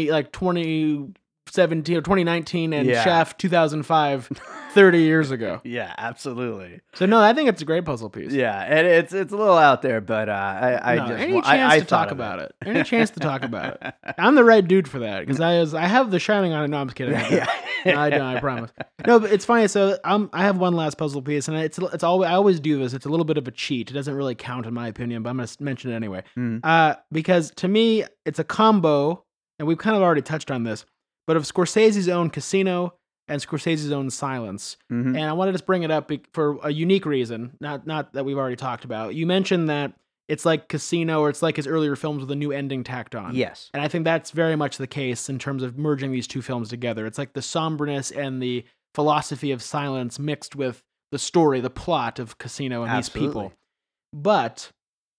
2017 or 2019 and Shaft 2005 30 years ago. Yeah, absolutely. So no, I think it's a great puzzle piece. Yeah, and it's a little out there, but any chance to talk about it. Any chance to talk about it. I'm the right dude for that because I have The Shining on it. No, I'm just kidding. Yeah. No, I don't. I promise. No, but it's funny. So I have one last puzzle piece, and it's always I always do this. It's a little bit of a cheat. It doesn't really count in my opinion, but I'm going to mention it anyway. Because to me, it's a combo, and we've kind of already touched on this, but of Scorsese's own Casino and Scorsese's own Silence. And I wanted to just bring it up for a unique reason, not that we've already talked about. You mentioned that it's like Casino, or it's like his earlier films with a new ending tacked on. Yes. And I think that's very much the case in terms of merging these two films together. It's like the somberness and the philosophy of silence mixed with the story, the plot of Casino and these people. But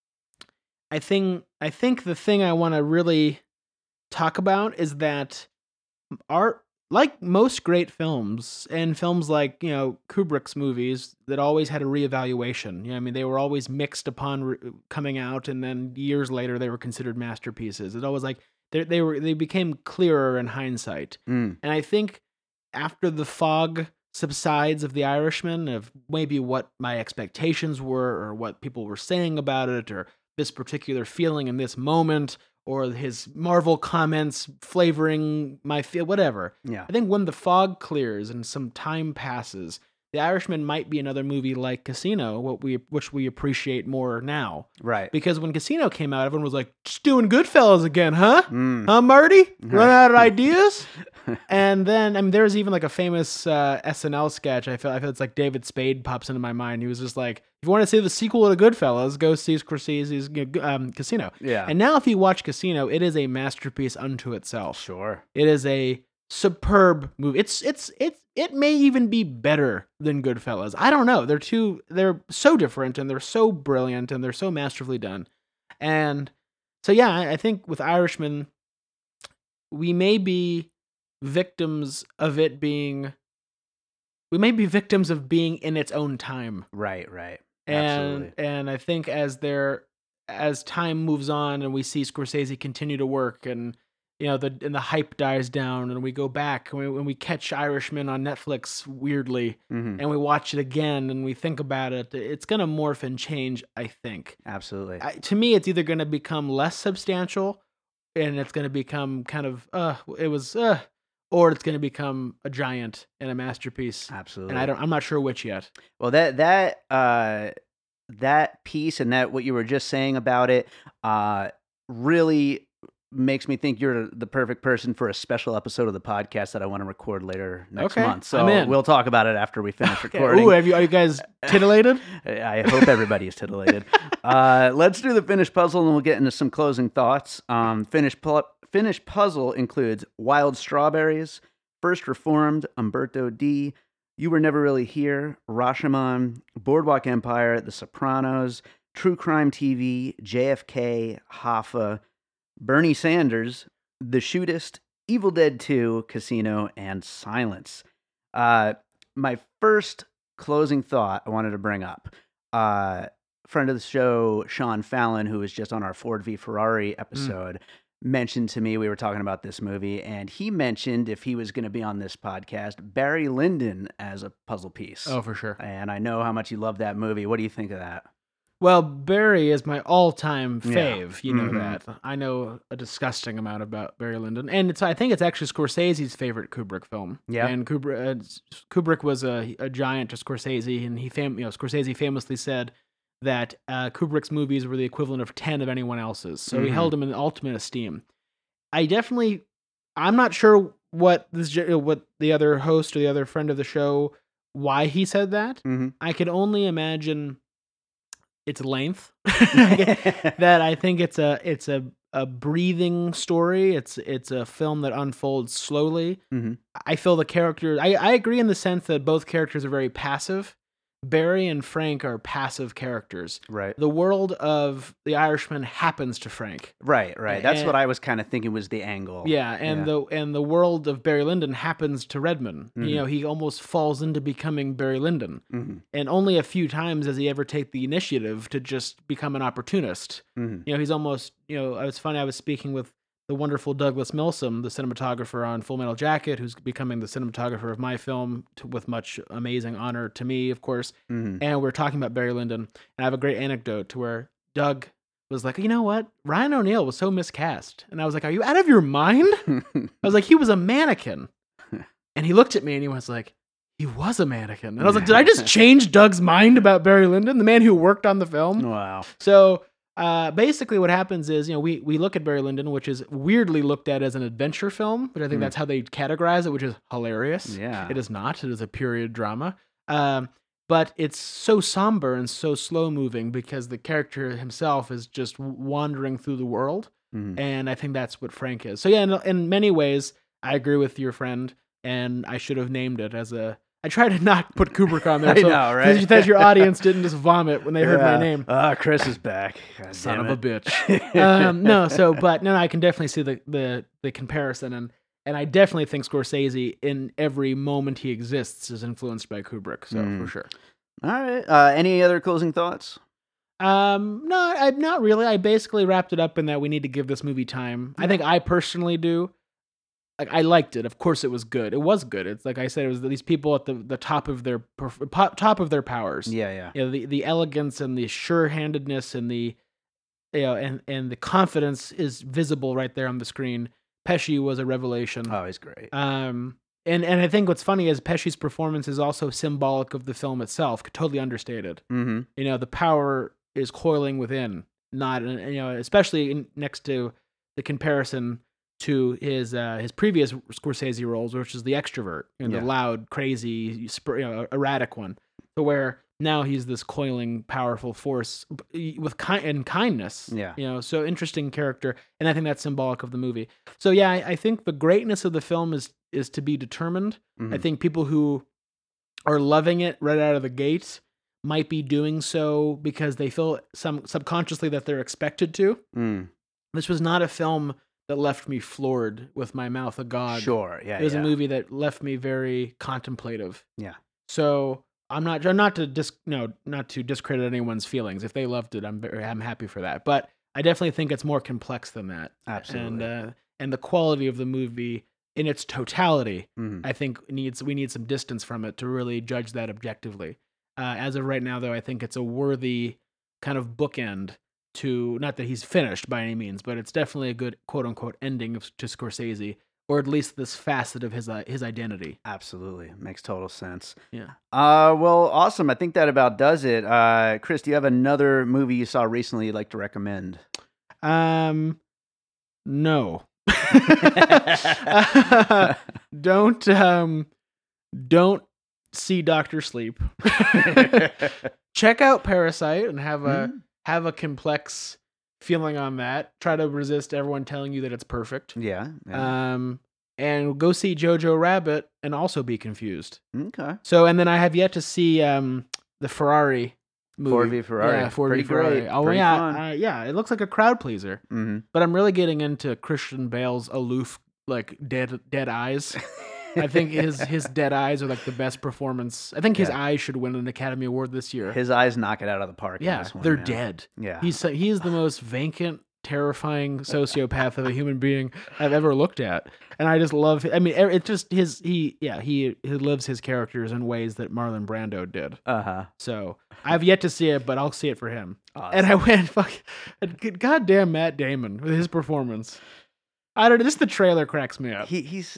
I think the thing I want to really talk about is that like most great films, and films like, Kubrick's movies that always had a reevaluation. I mean, they were always mixed upon coming out, and then years later they were considered masterpieces. It always like they became clearer in hindsight. And I think after the fog subsides of The Irishman, of maybe what my expectations were, or what people were saying about it, or this particular feeling in this moment, or his Marvel comments flavoring my feel, whatever. Yeah. I think when the fog clears and some time passes, The Irishman might be another movie like Casino, which we appreciate more now. Right. Because when Casino came out, everyone was like, just doing Goodfellas again, huh? Huh, Marty? Run out of ideas? And then, I mean, there's even like a famous SNL sketch. I feel it's like David Spade pops into my mind. He was just like, if you want to see the sequel to Goodfellas, go see Scorsese's Casino. Yeah. And now if you watch Casino, it is a masterpiece unto itself. Sure. It is a superb movie. It may even be better than Goodfellas. I don't know. They're so different, and they're so brilliant, and they're so masterfully done. And so yeah, I think with Irishman, we may be victims of being in its own time. Right. And I think as time moves on and we see Scorsese continue to work, and the hype dies down, and we go back when we catch Irishman on Netflix weirdly, and we watch it again and we think about it, it's gonna morph and change. I think absolutely. To me, it's either gonna become less substantial, and it's gonna become kind of or it's going to become a giant and a masterpiece. Absolutely. And I'm not sure which yet. Well, that piece and that what you were just saying about it really makes me think you're the perfect person for a special episode of the podcast that I want to record later next month. So we'll talk about it after we finish recording. Ooh, are you guys titillated? I hope everybody is titillated. Let's do the finished puzzle, and we'll get into some closing thoughts. Finished puzzle includes Wild Strawberries, First Reformed, Umberto D, You Were Never Really Here, Rashomon, Boardwalk Empire, The Sopranos, True Crime TV, JFK, Hoffa, Bernie Sanders, The Shootist, Evil Dead 2, Casino, and Silence. My first closing thought I wanted to bring up. Friend of the show, Sean Fallon, who was just on our Ford v Ferrari episode, mentioned to me, we were talking about this movie, and he mentioned if he was going to be on this podcast, Barry Lyndon as a puzzle piece. Oh, for sure. And I know how much you love that movie. What do you think of that? Well, Barry is my all-time fave. You know that. I know a disgusting amount about Barry Lyndon, and I think it's actually Scorsese's favorite Kubrick film. Yeah, and Kubrick was a giant to Scorsese, and Scorsese famously said that Kubrick's movies were the equivalent of 10 of anyone else's. So he held him in ultimate esteem. I'm not sure what the other host or the other friend of the show, why he said that. I could only imagine its length. That I think it's a breathing story. It's a film that unfolds slowly. I feel the characters. I agree in the sense that both characters are very passive. Barry and Frank are passive characters. Right. The world of The Irishman happens to Frank. Right. That's And- what I was kind of thinking was the angle. Yeah, and the world of Barry Lyndon happens to Redman. Mhm. You know, he almost falls into becoming Barry Lyndon. Mhm. And only a few times does he ever take the initiative to just become an opportunist. Mhm. You know, he's almost, you know, it's funny, I was speaking with the wonderful Douglas Milsom, the cinematographer on Full Metal Jacket, who's becoming the cinematographer of my film with much amazing honor to me, of course. Mhm. And we're talking about Barry Lyndon. And I have a great anecdote to where Doug was like, you know what? Ryan O'Neal was so miscast. And I was like, are you out of your mind? I was like, he was a mannequin. And he looked at me and he was like, he was a mannequin. And I was like, did I just change Doug's mind about Barry Lyndon, the man who worked on the film? Wow. So basically what happens is, you know, we look at Barry Lyndon, which is weirdly looked at as an adventure film, but I think that's how they categorize it, which is hilarious. Yeah. It is not. It is a period drama. But it's so somber and so slow moving because the character himself is just wandering through the world. Mhm. And I think that's what Frank is. So yeah, in many ways, I agree with your friend, and I should have named it as a... I try to not put Kubrick on there, I so know, right? that your audience didn't just vomit when they heard my name. Chris is back. God Son damn of a it. bitch. But I can definitely see the comparison, and I definitely think Scorsese, in every moment he exists, is influenced by Kubrick. So for sure. All right. Any other closing thoughts? No, I'm not really. I basically wrapped it up in that we need to give this movie time. I think I personally do. Like, I liked it. Of course, it was good. It was good. It's like I said, it was these people at the top of their powers. Yeah. You know, the elegance and the sure-handedness and the, you know, and the confidence is visible right there on the screen. Pesci was a revelation. Oh, he's great. And I think what's funny is Pesci's performance is also symbolic of the film itself, totally understated. Mm-hmm. You know, the power is coiling within, not, you know, especially next to the comparison to his previous Scorsese roles, which is the extrovert, you know, the loud, crazy, erratic one. So where now he's this coiling, powerful force with kindness. Yeah. You know, so interesting character, and I think that's symbolic of the movie. So yeah, I think the greatness of the film is to be determined. Mhm. I think people who are loving it right out of the gate might be doing so because they feel subconsciously that they're expected to. Mm. This was not a film that left me floored with my mouth agog. Sure. Yeah. It was a movie that left me very contemplative. Yeah. So I'm not to discredit anyone's feelings. If they loved it, I'm happy for that. But I definitely think it's more complex than that. Absolutely. And the quality of the movie in its totality, Mhm. I think we need some distance from it to really judge that objectively. As of right now, though, I think it's a worthy kind of bookend to, not that he's finished by any means, but it's definitely a good quote unquote ending to Scorsese, or at least this facet of his identity. Absolutely. Makes total sense. Yeah. Well, awesome. I think that about does it. Chris, do you have another movie you saw recently you'd like to recommend? No. Don't see Dr. Sleep. Check out Parasite and have a complex feeling on that. Try to resist everyone telling you that it's perfect. Yeah. And go see Jojo Rabbit and also be confused. Okay. So, and then I have yet to see the Ferrari movie. Ford v Ferrari. Yeah, Ford Pretty v Ferrari. great. Oh, Pretty yeah. fun. Yeah, it looks like a crowd pleaser. Mm-hmm. But I'm really getting into Christian Bale's aloof, like dead eyes. I think his dead eyes are like the best performance. I think his eyes should win an Academy Award this year. His eyes knock it out of the park. In Yeah, this one, they're man. dead. Yeah. He is the most vacant, terrifying sociopath of a human being I've ever looked at, and I just love. I mean, it's just he lives his characters in ways that Marlon Brando did. So I've yet to see it, but I'll see it for him. Awesome. And I went, goddamn Matt Damon with his performance. I don't know. Just the trailer cracks me up.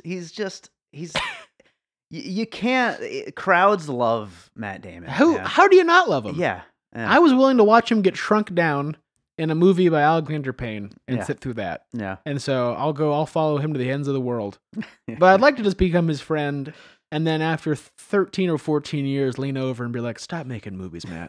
You can't. Crowds love Matt Damon. How do you not love him? Yeah. I was willing to watch him get shrunk down in a movie by Alexander Payne and sit through that. Yeah. And so I'll follow him to the ends of the world. But I'd like to just become his friend, and then after 13 or 14 years, lean over and be like, "Stop making movies, Matt.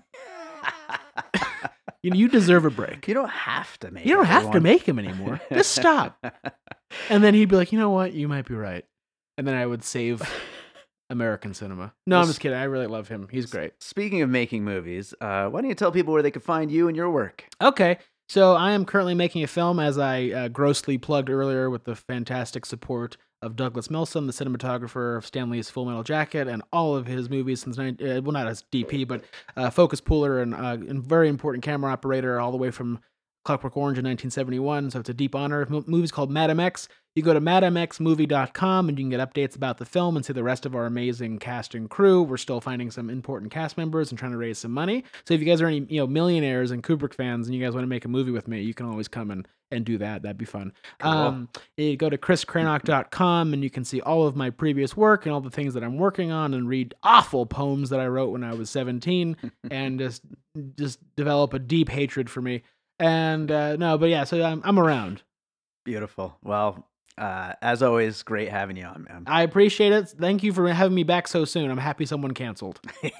You deserve a break. You don't have to make. You don't have to make him anymore. Just stop." And then he'd be like, "You know what? You might be right." And then I would save American cinema. No, I'm just kidding. I really love him. He's great. Speaking of making movies, why don't you tell people where they can find you and your work? Okay. So I am currently making a film, as I grossly plugged earlier, with the fantastic support of Douglas Milsom, the cinematographer of Stanley's Full Metal Jacket and all of his movies since, well, not as DP, but focus puller and very important camera operator all the way from Clockwork Orange in 1971, so it's a deep honor. Movie's called Madam X. You go to madamxmovie.com and you can get updates about the film and see the rest of our amazing cast and crew. We're still finding some important cast members and trying to raise some money. So if you guys are any millionaires and Kubrick fans and you guys want to make a movie with me, you can always come and do that. That'd be fun. Cool. You go to chriscranock.com and you can see all of my previous work and all the things that I'm working on and read awful poems that I wrote when I was 17 and just develop a deep hatred for me. And so I'm around. Beautiful. Well, as always, great having you on, man. I appreciate it. Thank you for having me back so soon. I'm happy someone canceled.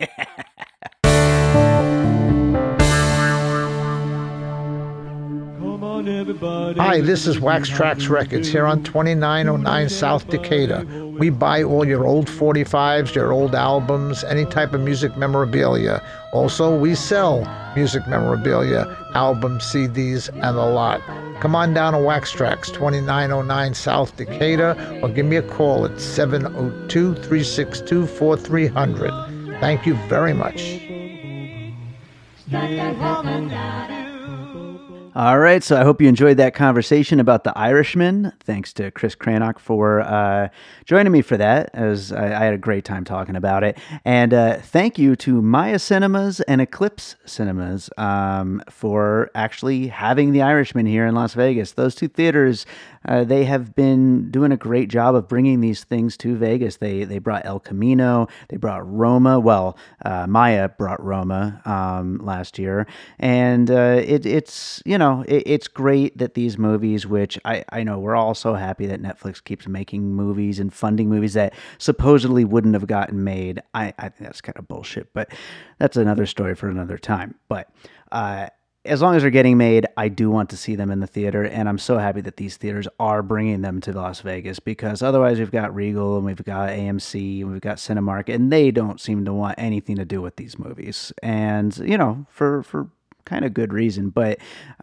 Hi, this is Wax Trax Records here on 2909 South Decatur. We buy all your old 45s, your old albums, any type of music memorabilia. Also, we sell music memorabilia, albums, CDs, and a lot. Come on down to Wax Trax, 2909 South Decatur, or give me a call at 702-362-4300. Thank you very much. All right, so I hope you enjoyed that conversation about The Irishman. Thanks to Chris Cranach for joining me for that, as I had a great time talking about it. And thank you to Maya Cinemas and Eclipse Cinemas for actually having The Irishman here in Las Vegas. Those two theaters, they have been doing a great job of bringing these things to Vegas. They brought El Camino, they brought Roma. Well, Maya brought Roma last year, and it's it's great that these movies, which I know we're all so happy that Netflix keeps making movies and funding movies that supposedly wouldn't have gotten made. I think that's kind of bullshit, but that's another story for another time. But as long as they're getting made, I do want to see them in the theater, and I'm so happy that these theaters are bringing them to Las Vegas, because otherwise we've got Regal and we've got AMC and we've got Cinemark, and they don't seem to want anything to do with these movies. And, for kind of good reason, but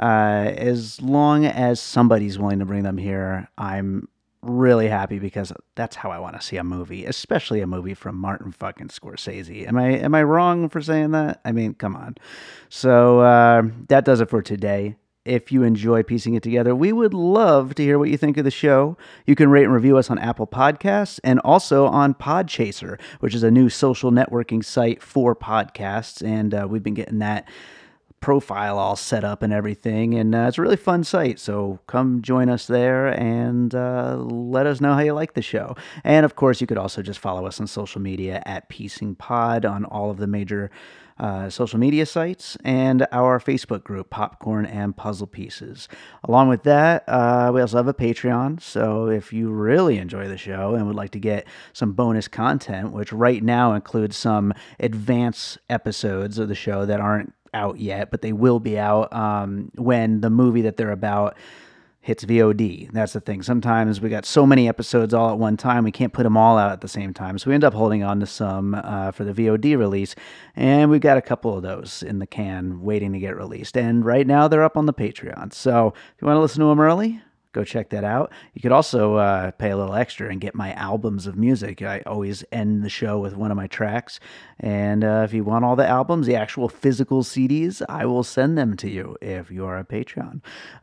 as long as somebody's willing to bring them here, I'm really happy, because that's how I want to see a movie, especially a movie from Martin fucking Scorsese. Am I wrong for saying that? I mean, come on. So that does it for today. If you enjoy piecing it together, we would love to hear what you think of the show. You can rate and review us on Apple Podcasts and also on Podchaser, which is a new social networking site for podcasts, and we've been getting that profile all set up and everything, and it's a really fun site, so come join us there and let us know how you like the show. And of course, you could also just follow us on social media at Piecing Pod on all of the major social media sites, and our Facebook group, Popcorn and Puzzle Pieces. Along with that, we also have a Patreon, so if you really enjoy the show and would like to get some bonus content, which right now includes some advance episodes of the show that aren't out yet, but they will be out when the movie that they're about hits VOD. That's the thing. Sometimes we got so many episodes all at one time, we can't put them all out at the same time. So we end up holding on to some for the VOD release, and we've got a couple of those in the can waiting to get released. And right now they're up on the Patreon. So if you want to listen to them early, go check that out. You could also pay a little extra and get my albums of music. I always end the show with one of my tracks. And if you want all the albums, the actual physical CDs, I will send them to you if you are a Patreon.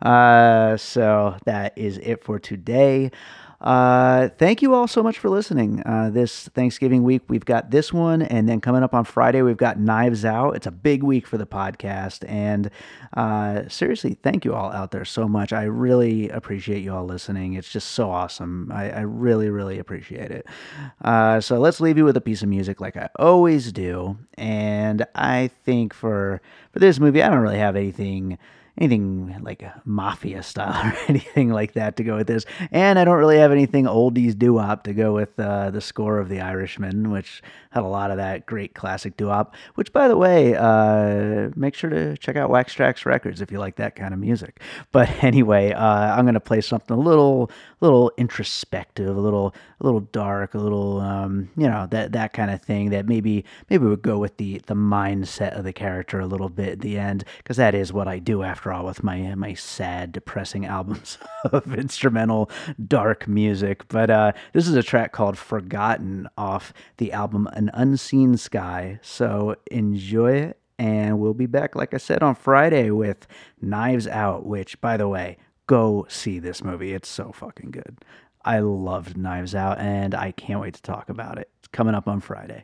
So that is it for today. Thank you all so much for listening. This Thanksgiving week, we've got this one, and then coming up on Friday, we've got Knives Out. It's a big week for the podcast, and seriously, thank you all out there so much. I really appreciate you all listening. It's just so awesome. I really, really appreciate it. So let's leave you with a piece of music like I always do, and I think for this movie, I don't really have anything anything like a mafia style or anything like that to go with this. And I don't really have anything oldies doo-wop to go with the score of The Irishman, which had a lot of that great classic doo-wop, which, by the way, make sure to check out Wax Trax Records if you like that kind of music. But anyway, I'm going to play something a little introspective, a little dark, a little, that kind of thing that maybe would go with the mindset of the character a little bit at the end, because that is what I do after all with my sad, depressing albums of instrumental dark music. But this is a track called Forgotten off the album An Unseen Sky. So enjoy it, and we'll be back, like I said, on Friday with Knives Out, which, by the way, go see this movie. It's so fucking good. I loved Knives Out, and I can't wait to talk about it. It's coming up on Friday.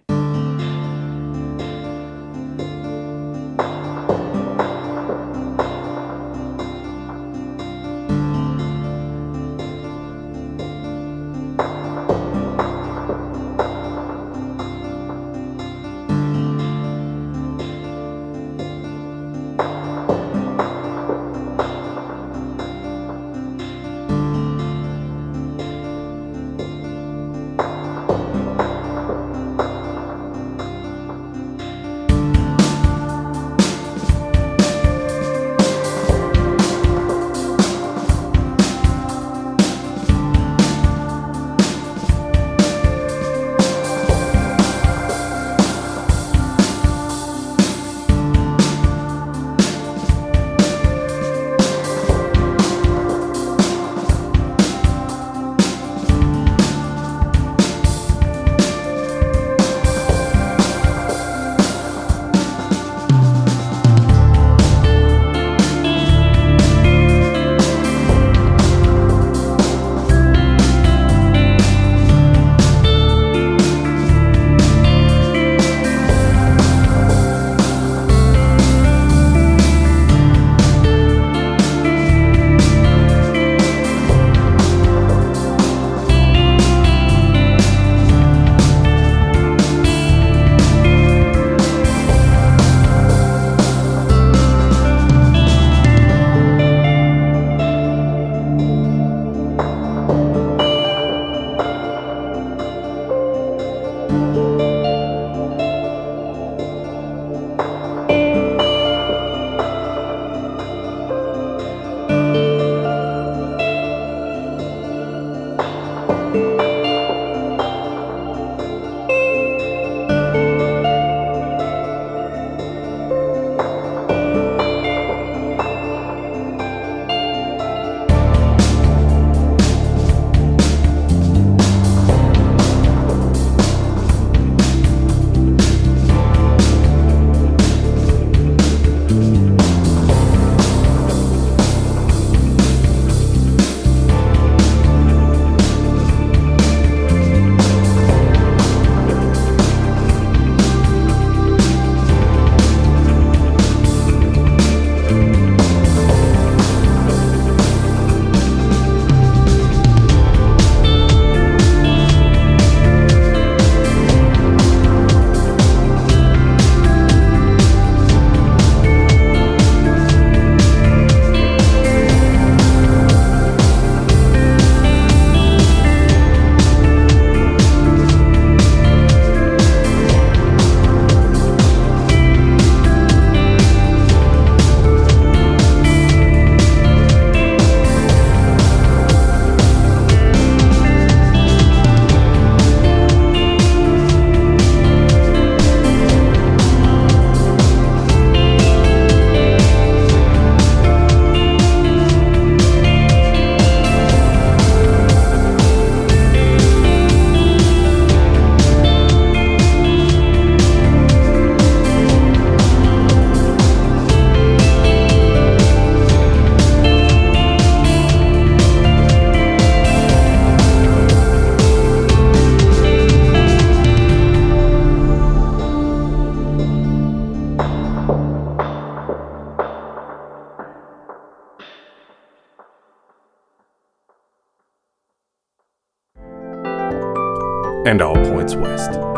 and all points west.